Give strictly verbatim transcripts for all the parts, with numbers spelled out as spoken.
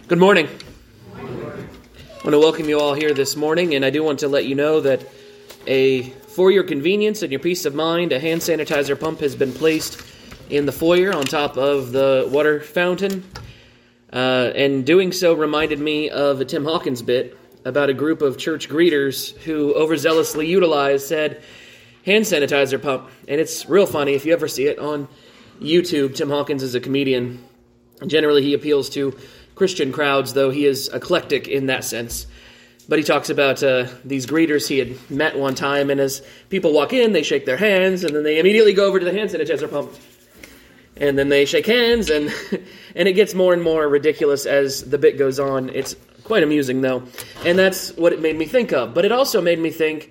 Good morning. I want to welcome you all here this morning, and I do want to let you know that a for your convenience and your peace of mind, a hand sanitizer pump has been placed in the foyer on top of the water fountain, uh, and doing so reminded me of a Tim Hawkins bit about a group of church greeters who overzealously utilized said hand sanitizer pump, and it's real funny if you ever see it on YouTube. Tim Hawkins is a comedian. Generally, he appeals to Christian crowds, though he is eclectic in that sense. But he talks about uh, these greeters he had met one time, and as people walk in, they shake their hands, and then they immediately go over to the hand sanitizer pump. And then they shake hands, and and it gets more and more ridiculous as the bit goes on. It's quite amusing, though. And that's what it made me think of. But it also made me think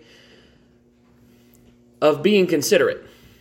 of being considerate.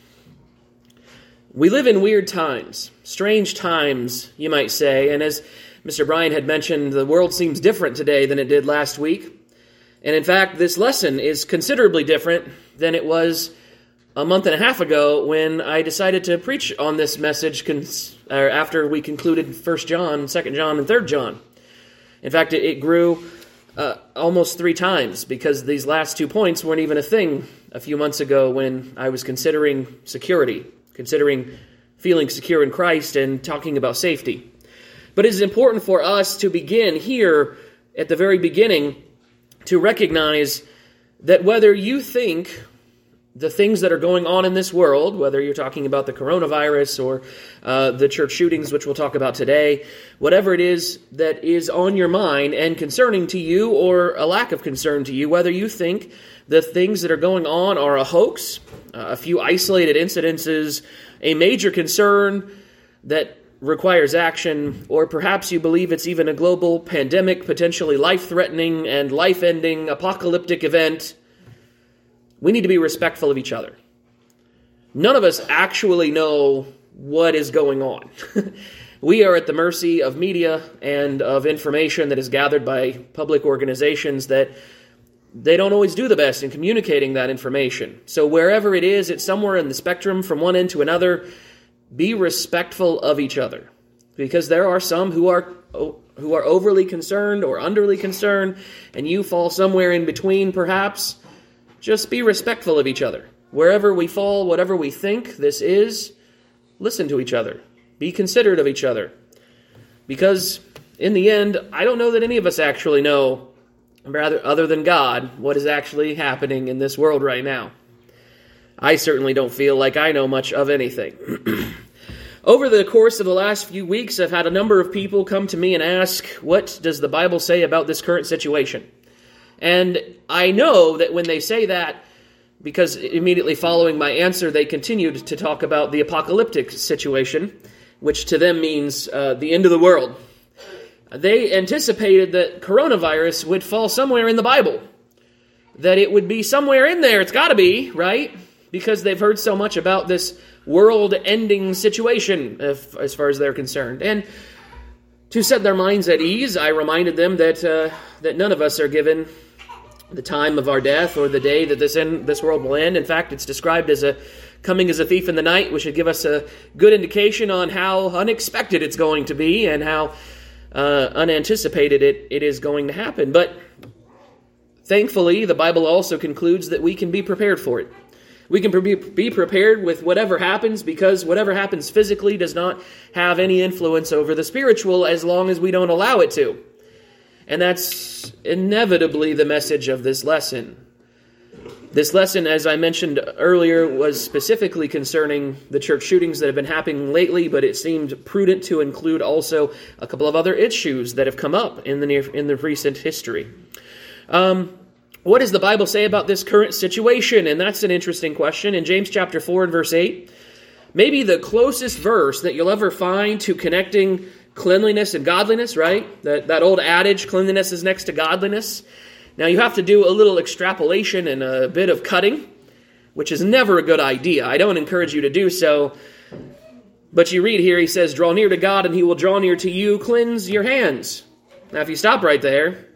We live in weird times, strange times, you might say, and as Mister Bryan had mentioned, the world seems different today than it did last week. And in fact, this lesson is considerably different than it was a month and a half ago when I decided to preach on this message cons- or after we concluded First John, Second John, and Third John. In fact, it, it grew uh, almost three times because these last two points weren't even a thing a few months ago when I was considering security, considering feeling secure in Christ and talking about safety. But it is important for us to begin here at the very beginning to recognize that whether you think the things that are going on in this world, whether you're talking about the coronavirus or uh, the church shootings, which we'll talk about today, whatever it is that is on your mind and concerning to you or a lack of concern to you, whether you think the things that are going on are a hoax, uh, a few isolated incidences, a major concern that requires action, or perhaps you believe it's even a global pandemic, potentially life-threatening and life-ending apocalyptic event, we need to be respectful of each other. None of us actually know what is going on. We are at the mercy of media and of information that is gathered by public organizations that they don't always do the best in communicating that information. So wherever it is, it's somewhere in the spectrum from one end to another. Be respectful of each other, because there are some who are who are overly concerned or underly concerned, and you fall somewhere in between perhaps. Just be respectful of each other. Wherever we fall, whatever we think this is, listen to each other. Be considerate of each other. Because in the end, I don't know that any of us actually know, rather other than God, what is actually happening in this world right now. I certainly don't feel like I know much of anything. Over the course of the last few weeks, I've had a number of people come to me and ask, what does the Bible say about this current situation? And I know that when they say that, because immediately following my answer, they continued to talk about the apocalyptic situation, which to them means uh, the end of the world. They anticipated that coronavirus would fall somewhere in the Bible, that it would be somewhere in there. It's got to be, right? Because they've heard so much about this world-ending situation if, as far as they're concerned. And to set their minds at ease, I reminded them that uh, that none of us are given the time of our death or the day that this end, this world will end. In fact, it's described as a coming as a thief in the night, which should give us a good indication on how unexpected it's going to be and how uh, unanticipated it, it is going to happen. But thankfully, the Bible also concludes that we can be prepared for it. We can be prepared with whatever happens, because whatever happens physically does not have any influence over the spiritual as long as we don't allow it to. And that's inevitably the message of this lesson. This lesson, as I mentioned earlier, was specifically concerning the church shootings that have been happening lately, but it seemed prudent to include also a couple of other issues that have come up in the near, in the recent history. Um... What does the Bible say about this current situation? And that's an interesting question. In James chapter four and verse eight, maybe the closest verse that you'll ever find to connecting cleanliness and godliness, right? That, that old adage, cleanliness is next to godliness. Now you have to do a little extrapolation and a bit of cutting, which is never a good idea. I don't encourage you to do so. But you read here, he says, draw near to God and he will draw near to you, cleanse your hands. Now if you stop right there,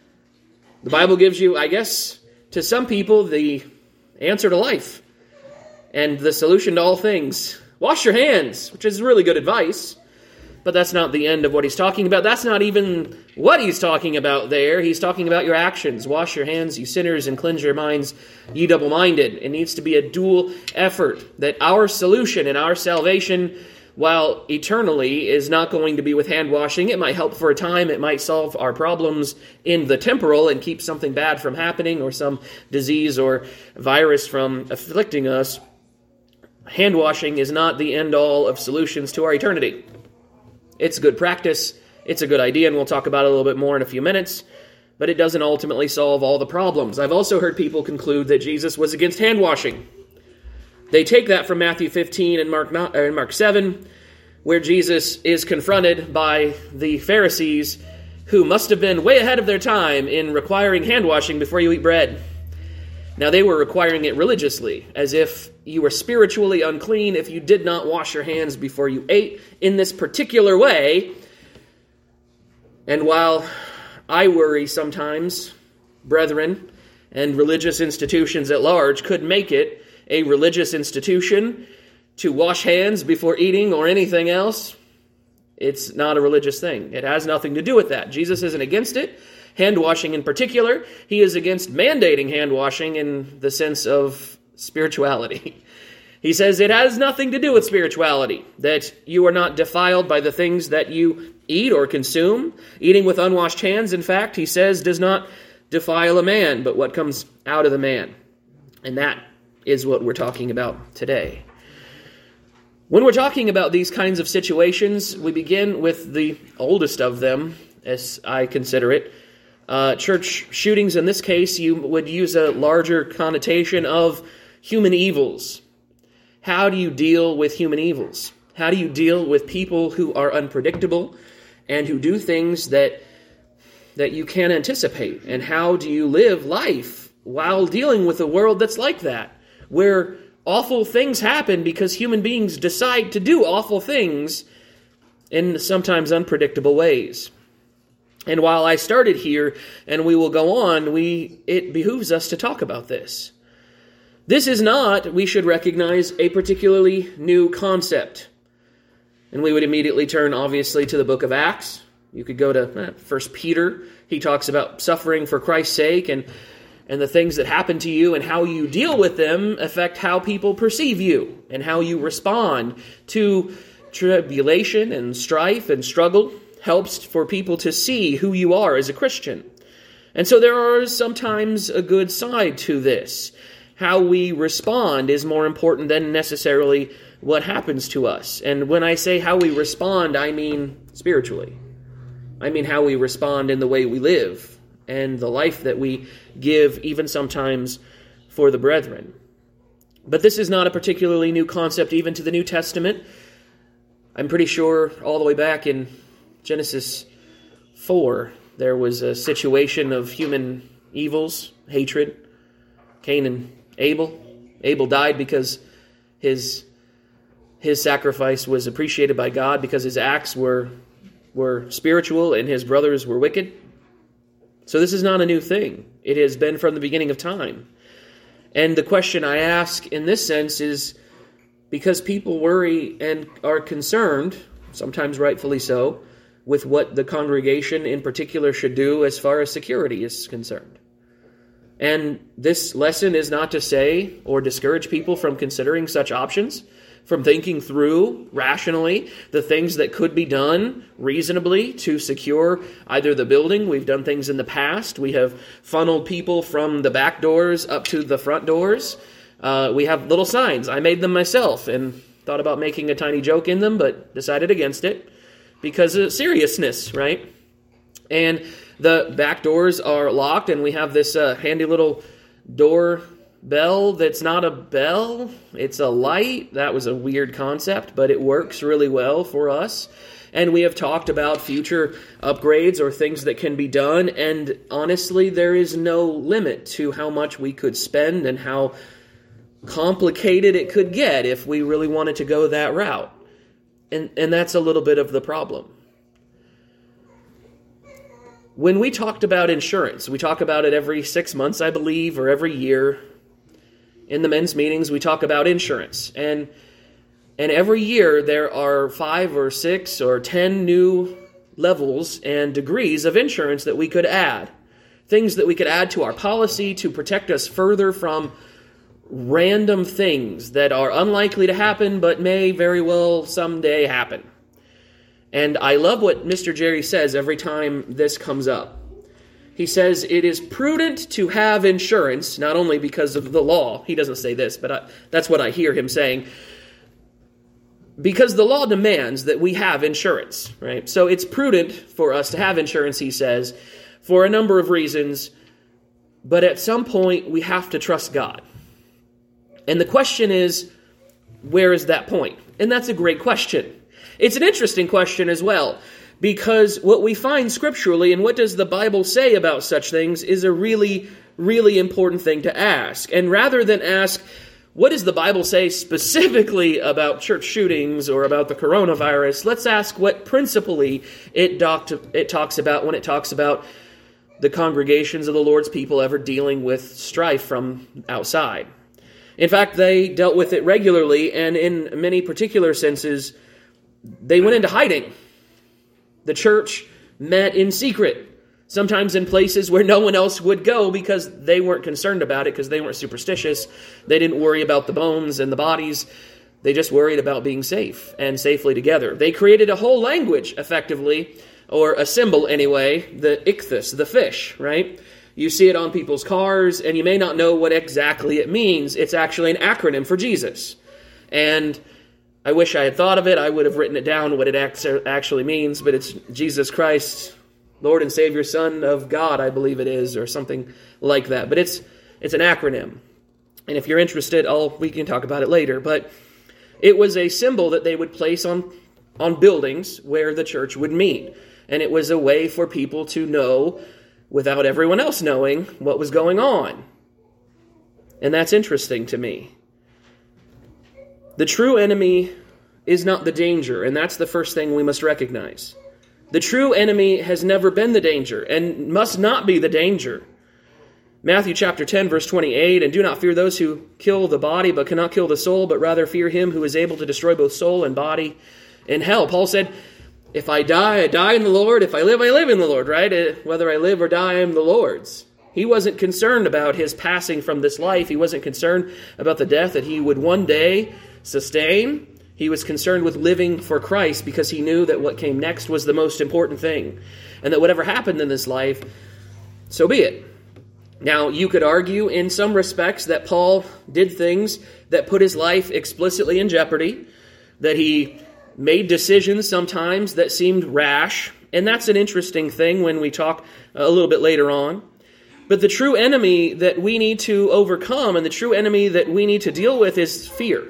the Bible gives you, I guess, to some people, the answer to life and the solution to all things. Wash your hands, which is really good advice. But that's not the end of what he's talking about. That's not even what he's talking about there. He's talking about your actions. Wash your hands, you sinners, and cleanse your minds, ye double-minded. It needs to be a dual effort, that our solution and our salvation, while eternally, is not going to be with hand washing. It might help for a time. It might solve our problems in the temporal and keep something bad from happening or some disease or virus from afflicting us. Hand washing is not the end-all of solutions to our eternity. It's good practice, it's a good idea, and we'll talk about it a little bit more in a few minutes, but it doesn't ultimately solve all the problems. I've also heard people conclude that Jesus was against hand washing. They take that from Matthew fifteen and Mark, and Mark seven, where Jesus is confronted by the Pharisees, who must have been way ahead of their time in requiring hand washing before you eat bread. Now, they were requiring it religiously, as if you were spiritually unclean if you did not wash your hands before you ate in this particular way. And while I worry sometimes, brethren, and religious institutions at large could make it a religious institution to wash hands before eating or anything else, it's not a religious thing. It has nothing to do with that. Jesus isn't against it. Hand washing in particular, he is against mandating hand washing in the sense of spirituality. He says it has nothing to do with spirituality, that you are not defiled by the things that you eat or consume. Eating with unwashed hands, in fact, he says, does not defile a man, but what comes out of the man. And that is what we're talking about today. When we're talking about these kinds of situations, we begin with the oldest of them, as I consider it. Uh, church shootings, in this case, you would use a larger connotation of human evils. How do you deal with human evils? How do you deal with people who are unpredictable and who do things that that you can't anticipate? And how do you live life while dealing with a world that's like that, where awful things happen because human beings decide to do awful things in sometimes unpredictable ways? And while I started here, and we will go on, we it behooves us to talk about this. This is not, we should recognize, a particularly new concept. And we would immediately turn, obviously, to the book of Acts. You could go to First Peter. He talks about suffering for Christ's sake, and, and the things that happen to you and how you deal with them affect how people perceive you and how you respond to tribulation and strife and struggle. Helps for people to see who you are as a Christian. And so there is sometimes a good side to this. How we respond is more important than necessarily what happens to us. And when I say how we respond, I mean spiritually. I mean how we respond in the way we live and the life that we give, even sometimes for the brethren. But this is not a particularly new concept even to the New Testament. I'm pretty sure all the way back in Genesis four, there was a situation of human evils, hatred. Cain and Abel. Abel died because his his sacrifice was appreciated by God, because his acts were were spiritual and his brothers were wicked. So this is not a new thing. It has been from the beginning of time. And the question I ask in this sense is, because people worry and are concerned, sometimes rightfully so, with what the congregation in particular should do as far as security is concerned. And this lesson is not to say or discourage people from considering such options, from thinking through rationally the things that could be done reasonably to secure either the building. We've done things in the past. We have funneled people from the back doors up to the front doors. Uh, we have little signs. I made them myself and thought about making a tiny joke in them, but decided against it. Because of seriousness, right? And the back doors are locked, and we have this uh, handy little door bell that's not a bell. It's a light. That was a weird concept, but it works really well for us. And we have talked about future upgrades or things that can be done, and honestly, there is no limit to how much we could spend and how complicated it could get if we really wanted to go that route. And, and that's a little bit of the problem. When we talked about insurance, we talk about it every six months, I believe, or every year. In the men's meetings, we talk about insurance. And And every year there are five or six or ten new levels and degrees of insurance that we could add. Things that we could add to our policy to protect us further from random things that are unlikely to happen but may very well someday happen. And I love what Mister Jerry says every time this comes up. He says it is prudent to have insurance, not only because of the law. He doesn't say this, but I, that's what I hear him saying. Because the law demands that we have insurance, right? So it's prudent for us to have insurance, he says, for a number of reasons. But at some point, we have to trust God. And the question is, where is that point? And that's a great question. It's an interesting question as well, because what we find scripturally and what does the Bible say about such things is a really, really important thing to ask. And rather than ask, what does the Bible say specifically about church shootings or about the coronavirus, let's ask what principally it, doc- it talks about when it talks about the congregations of the Lord's people ever dealing with strife from outside. In fact, they dealt with it regularly, and in many particular senses, they went into hiding. The church met in secret, sometimes in places where no one else would go because they weren't concerned about it, because they weren't superstitious. They didn't worry about the bones and the bodies. They just worried about being safe and safely together. They created a whole language, effectively, or a symbol anyway, the ichthus, the fish, right? You see it on people's cars, and you may not know what exactly it means. It's actually an acronym for Jesus. And I wish I had thought of it. I would have written it down, what it actually means, but it's Jesus Christ, Lord and Savior, Son of God, I believe it is, or something like that. But it's it's an acronym. And if you're interested, I'll, we can talk about it later. But it was a symbol that they would place on, on buildings where the church would meet. And it was a way for people to know, without everyone else knowing, what was going on. And that's interesting to me. The true enemy is not the danger, and that's the first thing we must recognize. The true enemy has never been the danger, and must not be the danger. Matthew chapter ten, verse twenty-eight, and do not fear those who kill the body, but cannot kill the soul, but rather fear him who is able to destroy both soul and body in hell. Paul said, if I die, I die in the Lord. If I live, I live in the Lord, right? Whether I live or die, I am the Lord's. He wasn't concerned about his passing from this life. He wasn't concerned about the death that he would one day sustain. He was concerned with living for Christ because he knew that what came next was the most important thing. And that whatever happened in this life, so be it. Now, you could argue in some respects that Paul did things that put his life explicitly in jeopardy, that he made decisions sometimes that seemed rash, and that's an interesting thing when we talk a little bit later on. But the true enemy that we need to overcome and the true enemy that we need to deal with is fear.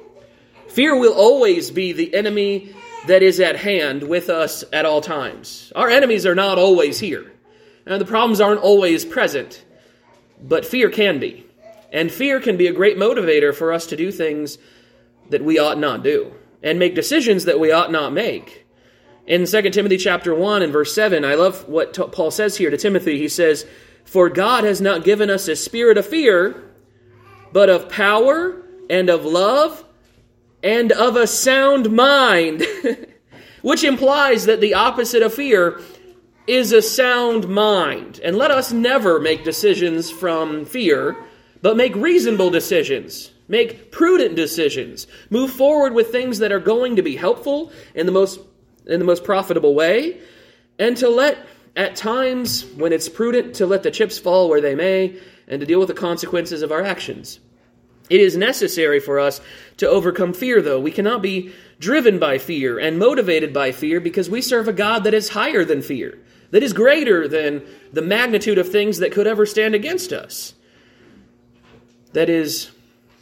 Fear will always be the enemy that is at hand with us at all times. Our enemies are not always here. And the problems aren't always present, but fear can be. And fear can be a great motivator for us to do things that we ought not do, and make decisions that we ought not make. In Second Timothy chapter one and verse seven, I love what t- Paul says here to Timothy. He says, for God has not given us a spirit of fear, but of power and of love and of a sound mind. Which implies that the opposite of fear is a sound mind. And let us never make decisions from fear, but make reasonable decisions. Make prudent decisions. Move forward with things that are going to be helpful in the most in the most profitable way. And to let, at times, when it's prudent, to let the chips fall where they may, and to deal with the consequences of our actions. It is necessary for us to overcome fear, though. We cannot be driven by fear and motivated by fear because we serve a God that is higher than fear, that is greater than the magnitude of things that could ever stand against us, that is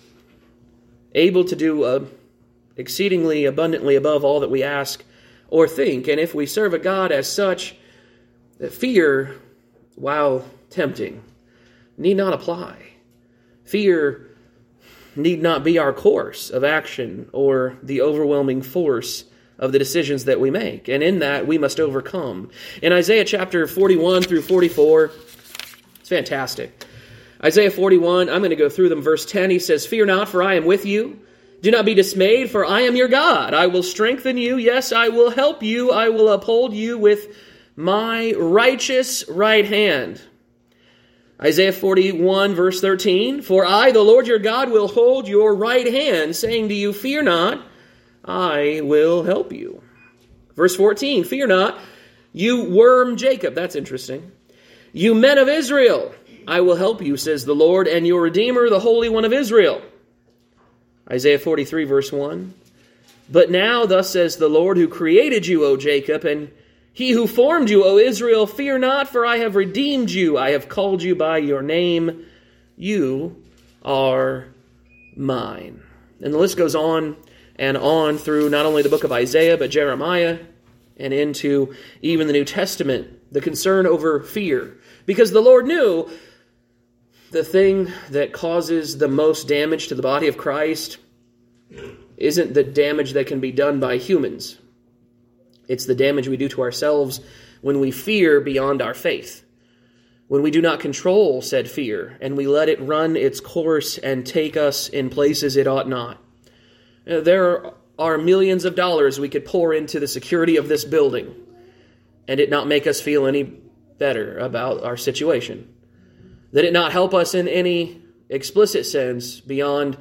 able to do uh, exceedingly abundantly above all that we ask or think. And if we serve a God as such, that fear, while tempting, need not apply. Fear need not be our course of action or the overwhelming force of the decisions that we make. And in that, we must overcome. In Isaiah chapter forty-one through forty-four, it's fantastic. Isaiah forty-one, I'm going to go through them. Verse ten, he says, fear not, for I am with you. Do not be dismayed, for I am your God. I will strengthen you. Yes, I will help you. I will uphold you with my righteous right hand. Isaiah forty-one, verse thirteen, for I, the Lord your God, will hold your right hand, saying to you, fear not, I will help you. Verse fourteen, fear not, you worm Jacob. That's interesting. You men of Israel, I will help you, says the Lord, and your Redeemer, the Holy One of Israel. Isaiah forty-three, verse one, but now thus says the Lord who created you, O Jacob, and he who formed you, O Israel, fear not, for I have redeemed you. I have called you by your name. You are mine. And the list goes on and on through not only the book of Isaiah, but Jeremiah, and into even the New Testament, the concern over fear. Because the Lord knew the thing that causes the most damage to the body of Christ isn't the damage that can be done by humans. It's the damage we do to ourselves when we fear beyond our faith. When we do not control said fear, and we let it run its course and take us in places it ought not. There are millions of dollars we could pour into the security of this building, and it not make us feel any better about our situation. That it not help us in any explicit sense beyond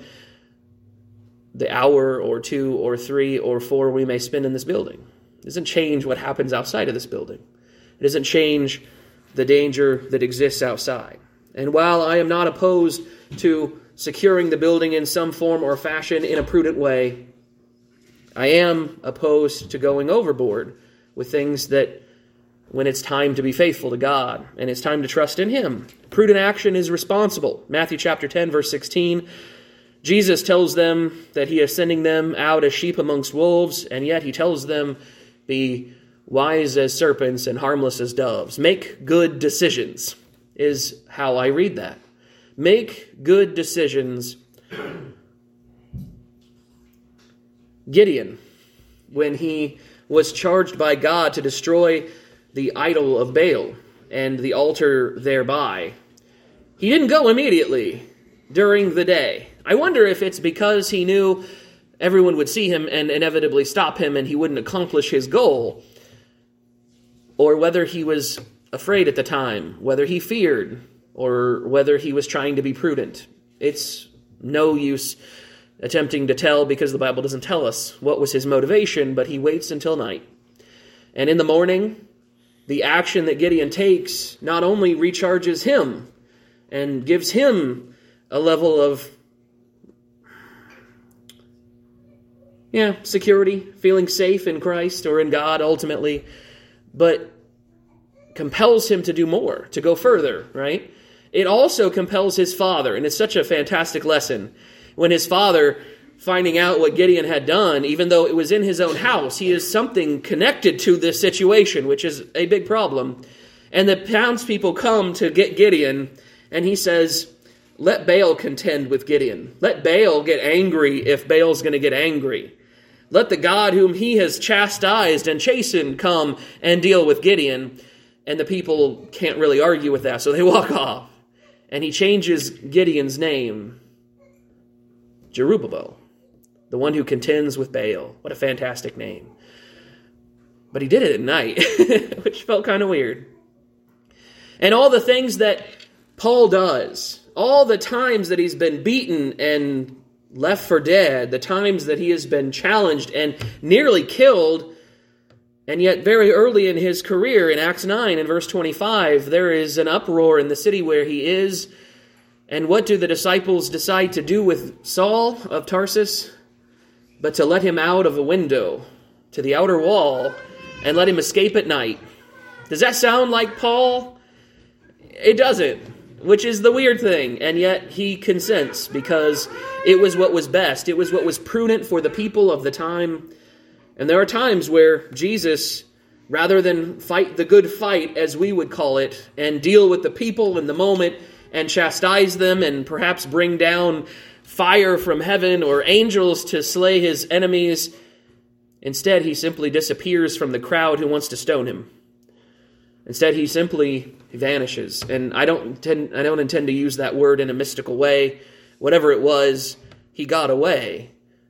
the hour or two or three or four we may spend in this building. It doesn't change what happens outside of this building. It doesn't change the danger that exists outside. And while I am not opposed to securing the building in some form or fashion in a prudent way, I am opposed to going overboard with things that, when it's time to be faithful to God and it's time to trust in Him, prudent action is responsible. Matthew chapter ten, verse sixteen, Jesus tells them that He is sending them out as sheep amongst wolves, and yet He tells them, be wise as serpents and harmless as doves. Make good decisions is how I read that. Make good decisions. Gideon, when he was charged by God to destroy the idol of Baal and the altar thereby, he didn't go immediately during the day. I wonder if it's because he knew everyone would see him and inevitably stop him and he wouldn't accomplish his goal, or whether he was afraid at the time, whether he feared, or whether he was trying to be prudent. It's no use attempting to tell because the Bible doesn't tell us what was his motivation, but he waits until night. And in the morning, the action that Gideon takes not only recharges him and gives him a level of Yeah, security, feeling safe in Christ or in God ultimately, but compels him to do more, to go further, right? It also compels his father, and it's such a fantastic lesson. When his father, finding out what Gideon had done, even though it was in his own house, he is something connected to this situation, which is a big problem. And the townspeople come to get Gideon, and he says, let Baal contend with Gideon. Let Baal get angry if Baal's going to get angry. Let the God whom he has chastised and chastened come and deal with Gideon. And the people can't really argue with that, so they walk off. And he changes Gideon's name, Jerubbaal, the one who contends with Baal. What a fantastic name. But he did it at night, which felt kind of weird. And all the things that Paul does, all the times that he's been beaten and left for dead, the times that he has been challenged and nearly killed, and yet very early in his career, in Acts nine and verse twenty-five, there is an uproar in the city where he is. And what do the disciples decide to do with Saul of Tarsus? But to let him out of a window to the outer wall and let him escape at night. Does that sound like Paul? It doesn't. Which is the weird thing, and yet he consents because it was what was best. It was what was prudent for the people of the time. And there are times where Jesus, rather than fight the good fight, as we would call it, and deal with the people in the moment and chastise them and perhaps bring down fire from heaven or angels to slay his enemies, instead he simply disappears from the crowd who wants to stone him. Instead, he simply vanishes. And I don't intend, I don't intend to use that word in a mystical way. Whatever it was, he got away.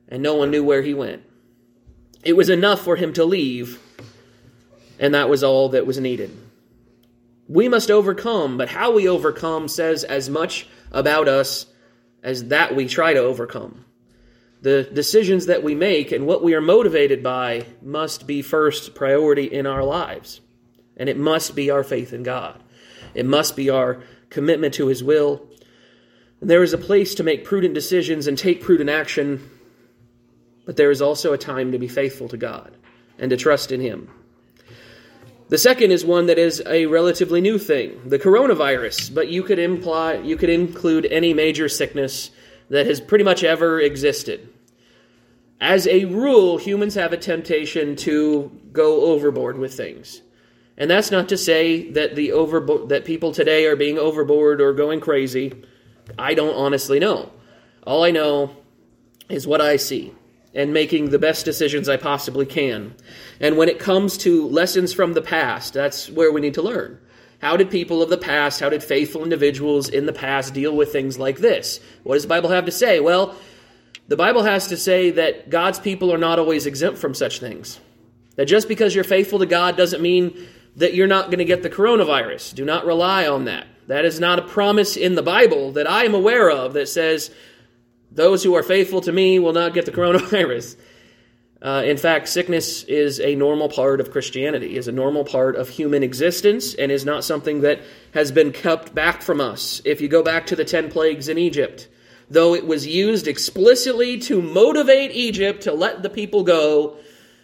and no one knew where he went. It was enough for him to leave, and that was all that was needed. We must overcome, but how we overcome says as much about us as that we try to overcome. The decisions that we make and what we are motivated by must be first priority in our lives. And it must be our faith in God. It must be our commitment to His will. And there is a place to make prudent decisions and take prudent action, but there is also a time to be faithful to God and to trust in Him. The second is one that is a relatively new thing, the coronavirus, but you could imply, you could include any major sickness that has pretty much ever existed. As a rule, humans have a temptation to go overboard with things. And that's not to say that the overbo- that people today are being overboard or going crazy. I don't honestly know. All I know is what I see and making the best decisions I possibly can. And when it comes to lessons from the past, that's where we need to learn. How did people of the past, how did faithful individuals in the past deal with things like this? What does the Bible have to say? Well, the Bible has to say that God's people are not always exempt from such things. That just because you're faithful to God doesn't mean that you're not going to get the coronavirus. Do not rely on that. That is not a promise in the Bible that I am aware of that says those who are faithful to me will not get the coronavirus. Uh, in fact, sickness is a normal part of Christianity, is a normal part of human existence, and is not something that has been kept back from us. If you go back to the ten plagues in Egypt, though it was used explicitly to motivate Egypt to let the people go,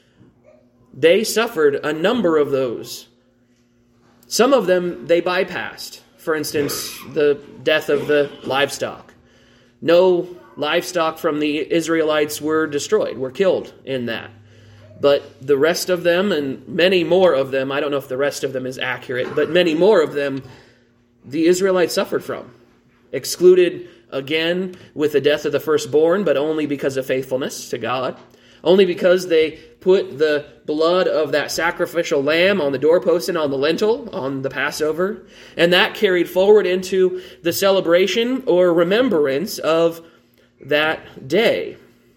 they suffered a number of those. Some of them they bypassed. For instance, the death of the livestock. No livestock from the Israelites were destroyed, were killed in that. But the rest of them, and many more of them, I don't know if the rest of them is accurate, but many more of them, the Israelites suffered from. Excluded again with the death of the firstborn, but only because of faithfulness to God. Only because they put the blood of that sacrificial lamb on the doorpost and on the lintel on the Passover. And that carried forward into the celebration or remembrance of that day.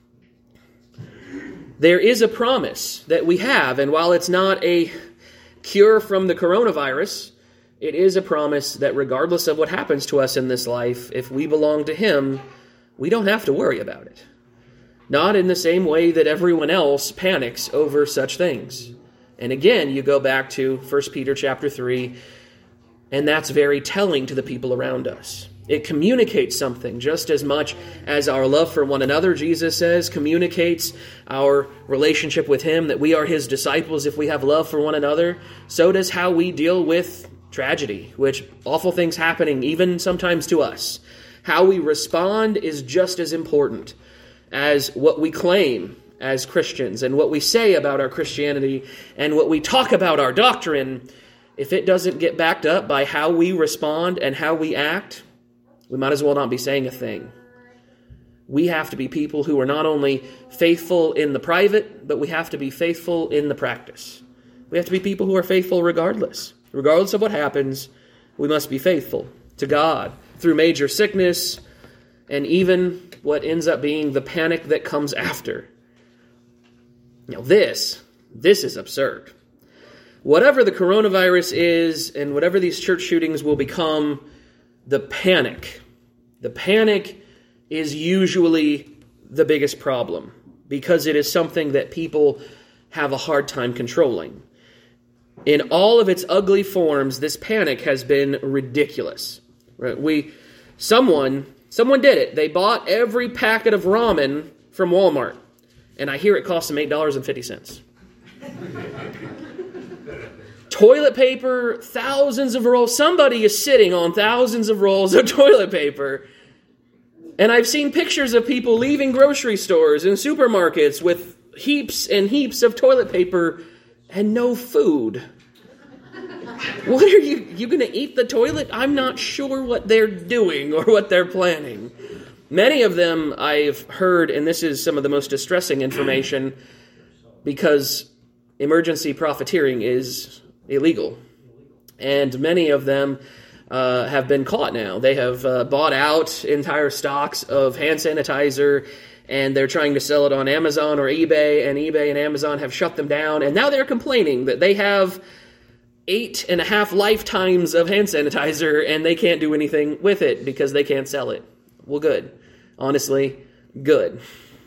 There is a promise that we have, and while it's not a cure from the coronavirus, it is a promise that regardless of what happens to us in this life, if we belong to Him, we don't have to worry about it. Not in the same way that everyone else panics over such things. And again, you go back to First Peter chapter three, and that's very telling to the people around us. It communicates something just as much as our love for one another, Jesus says, communicates our relationship with Him, that we are His disciples if we have love for one another. So does how we deal with tragedy, which awful things happening even sometimes to us. How we respond is just as important as what we claim as Christians and what we say about our Christianity and what we talk about our doctrine. If it doesn't get backed up by how we respond and how we act, we might as well not be saying a thing. We have to be people who are not only faithful in the private, but we have to be faithful in the practice. We have to be people who are faithful regardless. Regardless of what happens, we must be faithful to God through major sickness and even what ends up being the panic that comes after. Now this, this is absurd. Whatever the coronavirus is and whatever these church shootings will become, the panic, the panic is usually the biggest problem because it is something that people have a hard time controlling. In all of its ugly forms, this panic has been ridiculous. Right? We, someone, someone did it. They bought every packet of ramen from Walmart, and I hear it cost them eight dollars and fifty cents. Toilet paper, thousands of rolls. Somebody is sitting on thousands of rolls of toilet paper. And I've seen pictures of people leaving grocery stores and supermarkets with heaps and heaps of toilet paper and no food. What are you, you going to eat the toilet? I'm not sure what they're doing or what they're planning. Many of them I've heard, and this is some of the most distressing information, because emergency profiteering is illegal. And many of them uh, have been caught now. They have uh, bought out entire stocks of hand sanitizer and they're trying to sell it on Amazon or eBay, and eBay and Amazon have shut them down, and now they're complaining that they have eight and a half lifetimes of hand sanitizer, and they can't do anything with it because they can't sell it. Well, good. Honestly, good.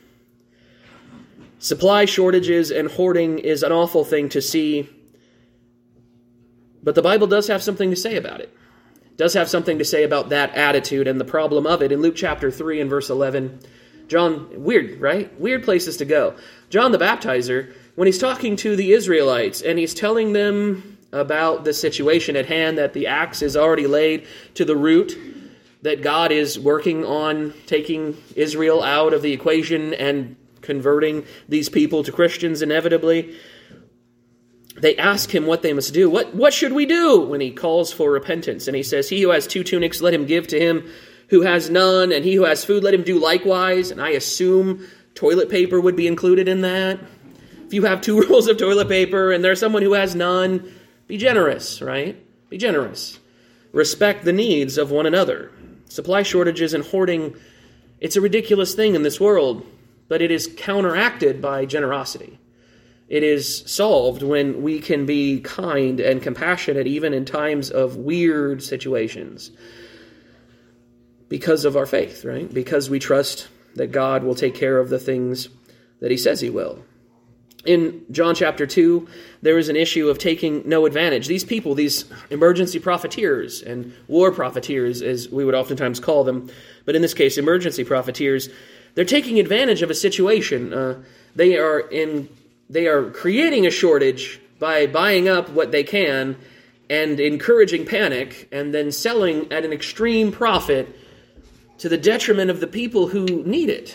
Supply shortages and hoarding is an awful thing to see, but the Bible does have something to say about it. It does have something to say about that attitude and the problem of it. In Luke chapter three and verse eleven, John, weird, right? Weird places to go. John the Baptizer, when he's talking to the Israelites and he's telling them about the situation at hand, that the axe is already laid to the root, that God is working on taking Israel out of the equation and converting these people to Christians inevitably. They ask him what they must do. What, what should we do? When he calls for repentance. And he says, he who has two tunics, let him give to him who has none. And he who has food, let him do likewise. And I assume toilet paper would be included in that. If you have two rolls of toilet paper and there's someone who has none, be generous, right? Be generous. Respect the needs of one another. Supply shortages and hoarding, it's a ridiculous thing in this world, but it is counteracted by generosity. It is solved when we can be kind and compassionate even in times of weird situations because of our faith, right? Because we trust that God will take care of the things that he says he will. In John chapter two, there is an issue of taking no advantage. These people, these emergency profiteers and war profiteers, as we would oftentimes call them, but in this case, emergency profiteers, they're taking advantage of a situation. Uh, they are in, they are creating a shortage by buying up what they can and encouraging panic and then selling at an extreme profit to the detriment of the people who need it.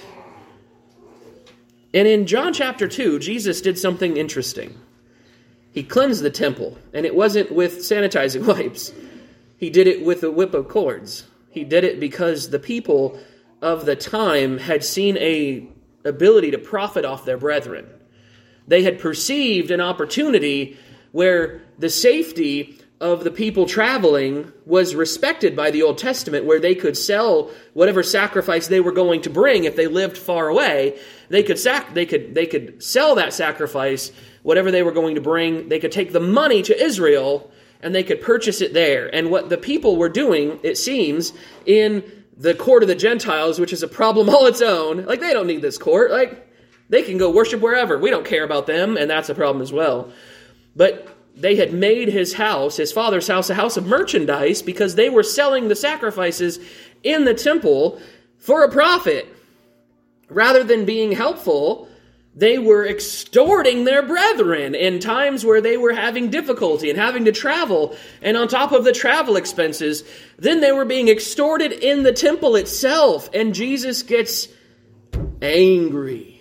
And in John chapter two, Jesus did something interesting. He cleansed the temple, and it wasn't with sanitizing wipes. He did it with a whip of cords. He did it because the people of the time had seen a ability to profit off their brethren. They had perceived an opportunity where the safety of the people traveling was respected by the Old Testament, where they could sell whatever sacrifice they were going to bring if they lived far away. They could sac- they could they could sell that sacrifice, whatever they were going to bring. They could take the money to Israel and they could purchase it there. And what the people were doing, it seems, in the court of the Gentiles, which is a problem all its own, like they don't need this court, like they can go worship wherever. We don't care about them, and that's a problem as well. But they had made his house, his father's house, a house of merchandise because they were selling the sacrifices in the temple for a profit. Rather than being helpful, they were extorting their brethren in times where they were having difficulty and having to travel. And on top of the travel expenses, then they were being extorted in the temple itself. And Jesus gets angry.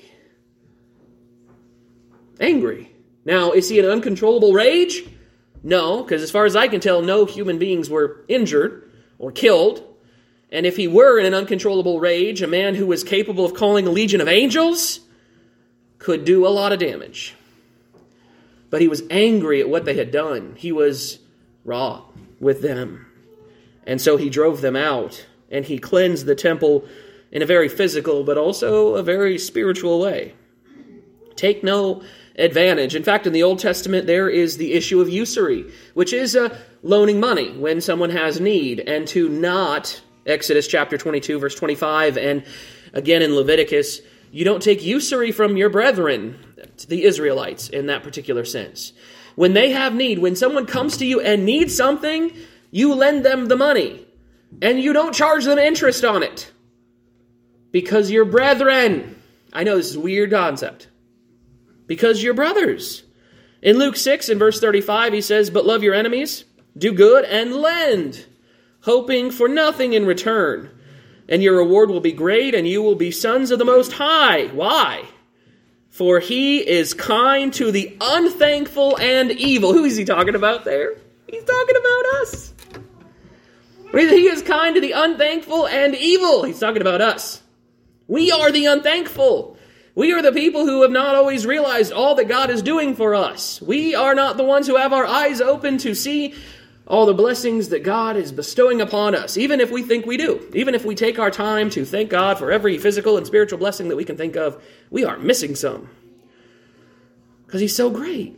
Angry. Now, is he in uncontrollable rage? No, because as far as I can tell, no human beings were injured or killed. And if he were in an uncontrollable rage, a man who was capable of calling a legion of angels could do a lot of damage. But he was angry at what they had done. He was wroth with them. And so he drove them out, and he cleansed the temple in a very physical, but also a very spiritual way. Take no advantage. In fact, in the Old Testament, there is the issue of usury, which is uh, loaning money when someone has need, and to not, Exodus chapter twenty-two, verse twenty-five, and again in Leviticus, you don't take usury from your brethren, the Israelites, in that particular sense. When they have need, when someone comes to you and needs something, you lend them the money, and you don't charge them interest on it, because you're brethren. I know this is a weird concept. Because you're brothers. In Luke six, in verse thirty-five, he says, "But love your enemies, do good, and lend, hoping for nothing in return. And your reward will be great, and you will be sons of the Most High." Why? For he is kind to the unthankful and evil. Who is he talking about there? He's talking about us. He is kind to the unthankful and evil. He's talking about us. We are the unthankful. We are the people who have not always realized all that God is doing for us. We are not the ones who have our eyes open to see all the blessings that God is bestowing upon us, even if we think we do. Even if we take our time to thank God for every physical and spiritual blessing that we can think of, we are missing some. Because He's so great.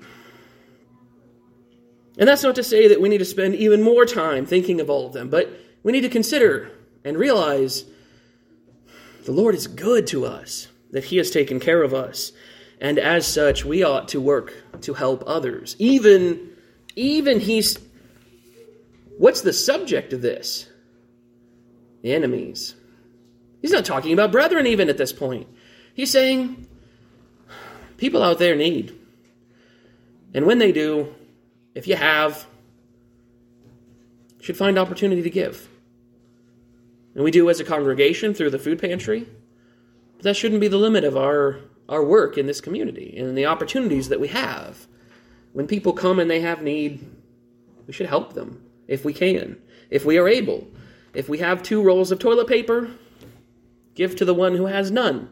And that's not to say that we need to spend even more time thinking of all of them, but we need to consider and realize the Lord is good to us, that He has taken care of us, and as such, we ought to work to help others. Even, even He's... What's the subject of this? The enemies. He's not talking about brethren even at this point. He's saying people out there need. And when they do, if you have, you should find opportunity to give. And we do as a congregation through the food pantry. But that shouldn't be the limit of our, our work in this community and the opportunities that we have. When people come and they have need, we should help them. If we can, if we are able. If we have two rolls of toilet paper, give to the one who has none,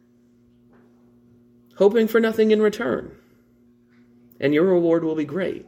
hoping for nothing in return, and your reward will be great.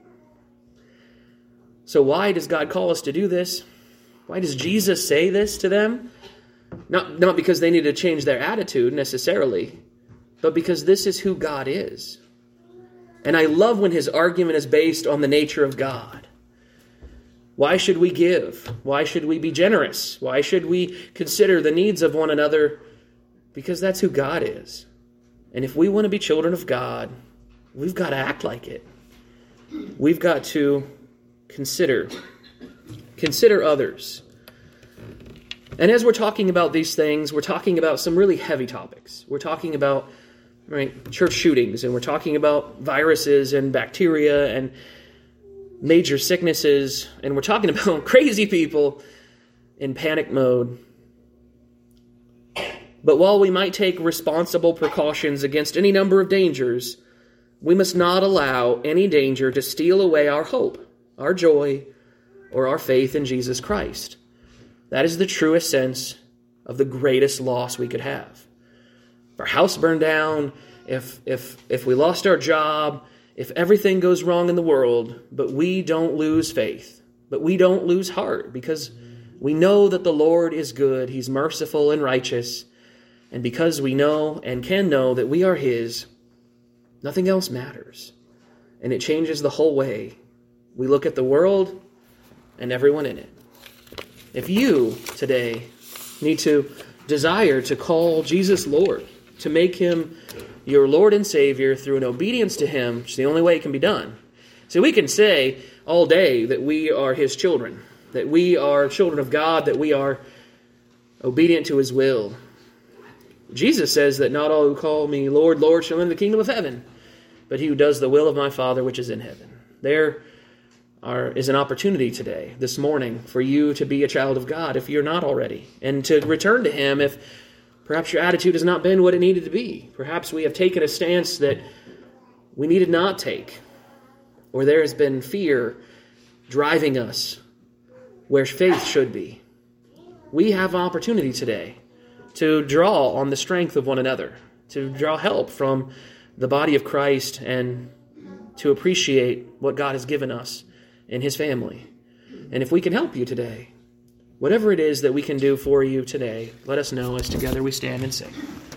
So why does God call us to do this? Why does Jesus say this to them? Not, not because they need to change their attitude necessarily, but because this is who God is. And I love when his argument is based on the nature of God. Why should we give? Why should we be generous? Why should we consider the needs of one another? Because that's who God is. And if we want to be children of God, we've got to act like it. We've got to consider, consider others. And as we're talking about these things, we're talking about some really heavy topics. We're talking about, right, church shootings, and we're talking about viruses and bacteria and major sicknesses, and we're talking about crazy people in panic mode. But while we might take responsible precautions against any number of dangers, we must not allow any danger to steal away our hope, our joy, or our faith in Jesus Christ. That is the truest sense of the greatest loss we could have. If our house burned down, if if if we lost our job, if everything goes wrong in the world, but we don't lose faith, but we don't lose heart, because we know that the Lord is good, He's merciful and righteous, and because we know and can know that we are His, nothing else matters. And it changes the whole way we look at the world and everyone in it. If you today need to desire to call Jesus Lord, to make Him your Lord and Savior through an obedience to Him, which is the only way it can be done. So we can say all day that we are His children, that we are children of God, that we are obedient to His will. Jesus says that not all who call me Lord, Lord shall enter the kingdom of heaven, but he who does the will of my Father which is in heaven. There are, is an opportunity today, this morning, for you to be a child of God if you're not already, and to return to Him if perhaps your attitude has not been what it needed to be. Perhaps we have taken a stance that we needed not take, or there has been fear driving us where faith should be. We have an opportunity today to draw on the strength of one another, to draw help from the body of Christ, and to appreciate what God has given us in His family. And if we can help you today, whatever it is that we can do for you today, let us know as together we stand and sing.